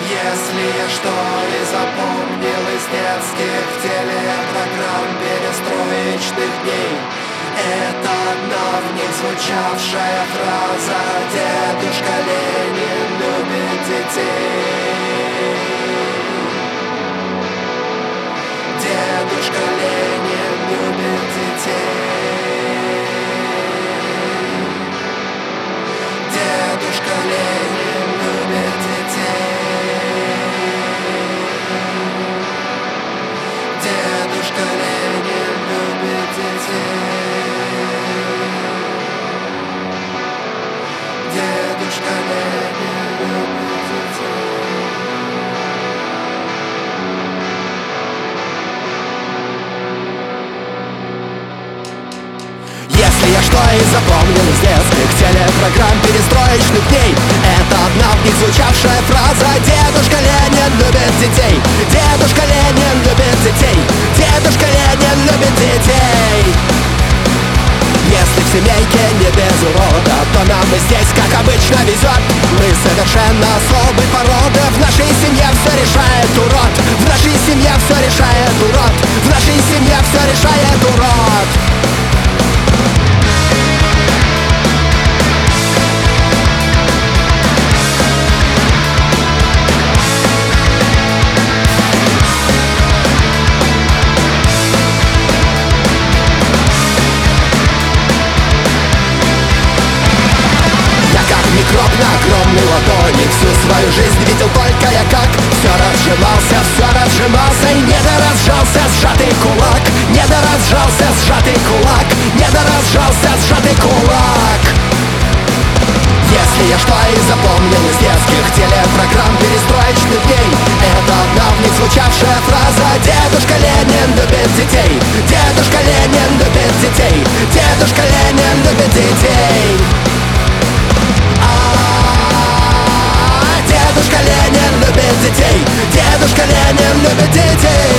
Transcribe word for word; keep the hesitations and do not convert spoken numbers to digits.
Если я что и запомнил из детских телепрограмм перестроечных дней, это одна в них звучавшая фраза: «Дедушка Ленин любит детей». Дедушка Ленин любит детей. Дедушка Ленин любит детей. Дедушка Ленин любит детей. Дедушка Ленин любит детей. Если я что и запомнил из детских телепрограмм перестроечных дней, это одна в них звучавшая фраза: «Дедушка Ленин любит детей». Дедушка Ленин любит детей. Дедушка Ленин любит детей. Если в семейке не без урода, то нам и здесь, как обычно, везет. Мы совершенно особой породы. В нашей семье все решает урод. В нашей семье все решает урод. В нашей семье все решает урод. Микроб на огромной ладони. Всю свою жизнь видел только я, как все разжимался, все разжимался и не доразжался сжатый кулак. Не доразжался сжатый кулак. Не доразжался сжатый кулак. Если я что и запомнил из детских телепрограмм перестроечных дней, это одна в них звучавшая фраза: «Дедушка Ленин любит детей». Дедушка Ленин любит детей. Дедушка Ленин любит детей. Дедушка Ленин любит детей. Дедушка Ленин любит детей.